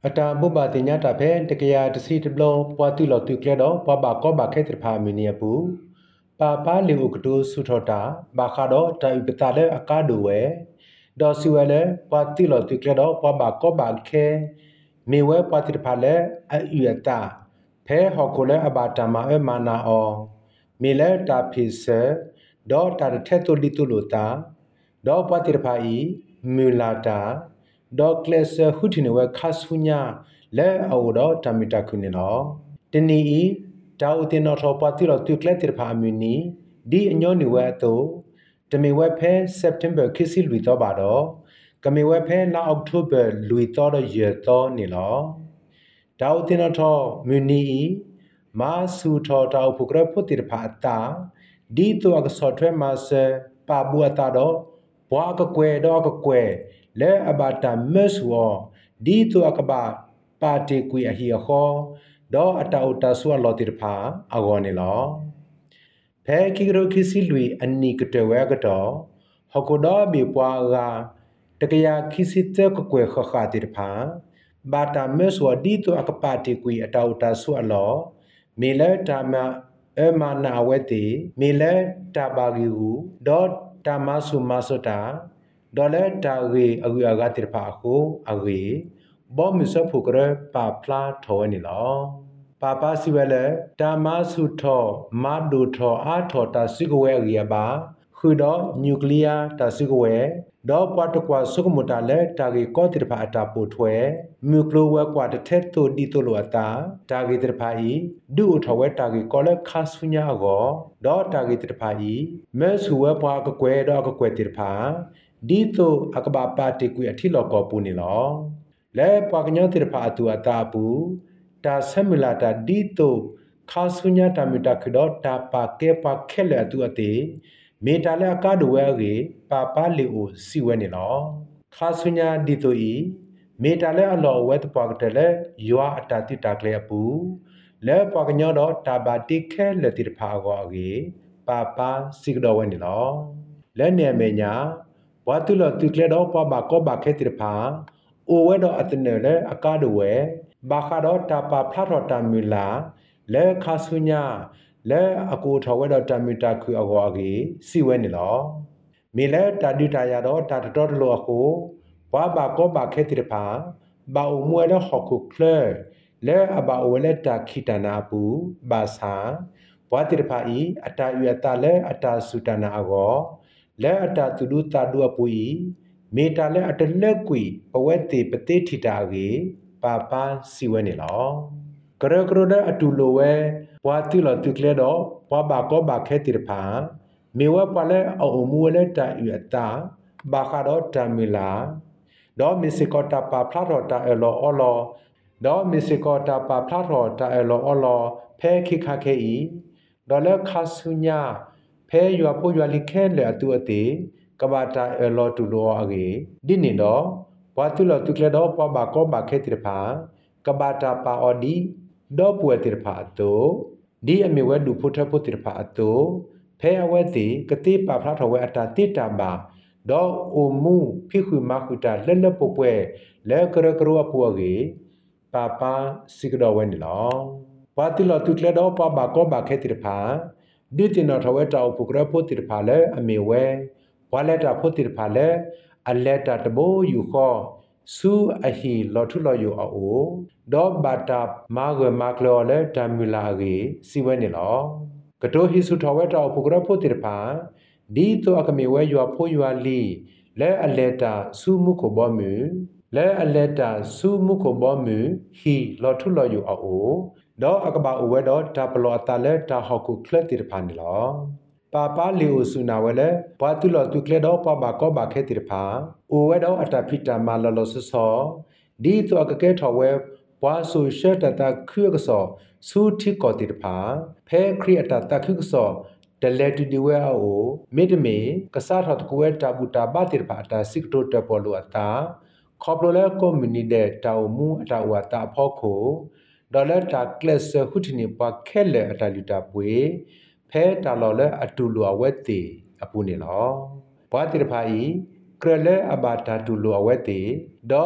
အတာဘုဘာတင်ညာတာဖဲတကရာတစီတဘလပွားတူလတူကလေတော့ပွားဘာကောဘာခဲတဖာမီနီယပူပါပါလီဥကတိုဆုထောတာဘာခါတော့တိုင်ပတာလေအကားဒိုဝဲဒေါ်စီဝဲလေပွားတူလတူကလေတော့ပွားဘာကောဘာခဲမေဝဲပွားတိတဖာလေအယူရတာဖဲဟော်ကိုလေအဘာတမအမနာအောမေလေတာဖိစဒေါ်တာတဲ့တူလီတူလိုတာဒေါ်ပွားတိတဖာဤမူလာတာဒေါကလစခုတီနဝခါဆူညာလဲအော်တော့တမီတာခုနေနော်တနီဤတောက်တင်တော်ထောပတ်တိတော့သူကလက်တိဖာအမီနီဒီအညောနေဝဲတော့တမီဝဲဖဲစက်တင်ဘာခစ်စီလူတော့ပါတော့ကမီဝဲဖဲလာအောက်တိုဘာလူတော့ရတော့နေလောတောက်တင်တော်ထောမီနီမာဆူထောတောက်ဖုကရဖုတိဖာတာဒီတော့ကဆော့ထွဲမာဆပါဘူအတာတော့ဘွားကကွယ်တော့ကကွယ်လဲအဘာတာမက်ဆွောဒီတူအကဘာပါတီကွေအဟီခောဒေါ်အတာအတာဆွာလော်တီဖာအဂောနေလောဖဲခိကရိုခိစီလူအနိကတဝဲကတော့ဟကိုဒေါ်ဘီပွားကတကရာခိစီတဲကကွေခခတီဖာဘာတာမက်ဆွာဒီတူအကပါတီကွေအတာအတာဆွာလောမေလဲတာမအမနာဝဲတီမေလဲတာဘာဂီဟူဒေါ်တာမဆုမဆတာဒေါ်လဲတာရီအဂူအဂတိဖာခုအဂီဘောမစဖုကရပါဖလာထောနေလောပါပါစီဝဲလဲတာမဆုထောမာဒူထောအာထောတာစီကဝဲအဂီဘာခုတော့နျူကလ িয়ার တာစီကဝဲဒေါ်ပွားတကွာစုကမတာလဲတာဂီကောတိဖာအတာပိုထွဲမြူကလိုဝဲကွာတထက်တူဒီတိုလိုအတာတာဂီတိဖာဤဒူထောဝဲတာဂီကောလဲခါဆူညာကိုဒေါ်တာဂီတိဖာဤမဲဆူဝဲပွားကကွဲတော့ကကွဲတိဖာဒီတိုအကဘာပါတီကွေအထီလောကောပူနေလောလဲပွားကညောတိဖာအတူအတာပူတာဆမီလာတာဒီတိုခါဆူညာတာမီတာခဒတာပါကေပါခဲလေအတူအတေမေတာလဲအကားဒဝဲကေပါပါလီအိုစီဝဲနေလောခါဆူညာဒီတိုဤမေတာလဲအလောဝဲတပွားကတလဲယွာအတာတိတာကလေအပူလဲပွားကညောတော့တာပါတိခဲလေတိဖာကောအကေပါပါစီကတော်ဝဲနေလောလဲနေမေညာဝါတူလတူကလေတော့ပဘာကောဘာခဲတိဖာအိုဝဲတော့အတနေလဲအကားဒဝဲဘာခါတော့တာပါဖလာတော်တာမီလာလဲခါဆူညာလဲအကူထော်ဝဲတော့တမီတာခွေအကောအကေစီဝဲနေလောမေလဲတာဒီတာရတော့တာတော်တလို့အခုဝါဘာကောဘာခဲတိဖာဘာအုံမွဲတော့ဟော်ခုကလဲလဲအဘာဝဲလက်တာခိတနာပူဘာသာဝါတိဖာဤအတာယူအတာလဲအတာစုတနာအကောလဲအတာသူလူတာဒူအပူဤမေတာလဲအတလက်ကွေပဝဲတေပတိထိတာကေပါပါစီဝဲနေလောကရကရတဲ့အတူလိုဝဲဘွာတိလတုကလေတော့ဘွာဘာကောဘာခဲတိဖာမေဝပလဲအုံမူလဲတာယူအတာဘာခါတော့တမီလာဒေါ်မီစကောတာပါဖလာတော်တာအလောအလောဒေါ်မီစကောတာပါဖလာတော်တာအလောအလောဖဲခိခခဲဤဒေါ်လဲခါဆူညာဖဲရွာပိုရွာလိခဲလေအတူအတေကဘာတာအလောတူလောအကေဒီနေတော့ဘွာတူလတုကလေတော့ပဘာကောဘာခဲတိဖာကဘာတာပါအော်ဒီဒေါ်ပွေတိဖာတိုဒီအမေဝဲဒူဖို့ထဖို့တိဖာတိုဖဲအဝဲတိကတိပါဖလာတော်ဝဲအတာတိတာဘာဒေါ်အိုမူဖိခုမခုတာလက်လက်ပုတ်ပွဲလဲကရကရအပူအကေပါပါစီကတော်ဝဲနေလောဘွာတူလတုကလေတော့ပဘာကောဘာခဲတိဖာဒီတင်တော်ထဝဲတောက်ဖုကရဖို့တိဖာလဲအမေဝဲဝါလက်တာဖို့တိဖာလဲအလက်တာတဘိုးယူခောဆူအဟီလော်ထုလော်ယူအိုဒေါ်ဘာတာမာဂမကလော်လဲတမူလာကေစီဝဲနေလောကတိုဟီဆူထဝဲတောက်ဖုကရဖို့တိဖာဒီတော့အကမေဝဲယူဖို့ယူလီလဲအလက်တာဆူမှုကိုဘောမူလဲအလက်တာဆူမှုကိုဘောမူဟီလော်ထုလော်ယူအိုဒေါ်အကဘာအဝဲတော့တာပလော်တာလဲတာဟောက်ကုကလက်တိဖာနေလောပါပါလီအိုဆူနာဝဲလဲဘာတူလတူကလေတော့ပဘာကောဘာခဲတိဖာအိုဝဲတော့အတာဖိတာမာလော်လော်ဆဆောဒီတော့အကကဲထော်ဝဲဘွာဆူရှက်တတာခွေကဆောဆူတိကောတိဖာဖဲခရီအတာတခွေကဆောဒလက်တူဒီဝဲအိုမိဒမေကစားထော်တကွဲတာဘူတာဘာတိဖာတာစစ်တိုတပေါ်လိုအတာခေါပလိုလဲကွန်မြူနီတဲ့တာမူအတာဝတာဖောက်ကိုဒေါ်လာတာကလစ်ဟူတီနီပါခဲလေအတာလူတာပွေဖဲတာလော်လဲအတူလိုအဝဲတေအပူနေလောဘွာတိဖာဤကရလဲအဘာတာတူလိုအဝဲတေဒေါ်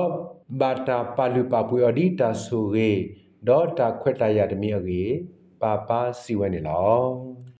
ဘာတာပါလူပါပွေအဒီတာဆူရေဒေါ်တာခွက်တာရတမီအကေပါပါစီဝဲနေလော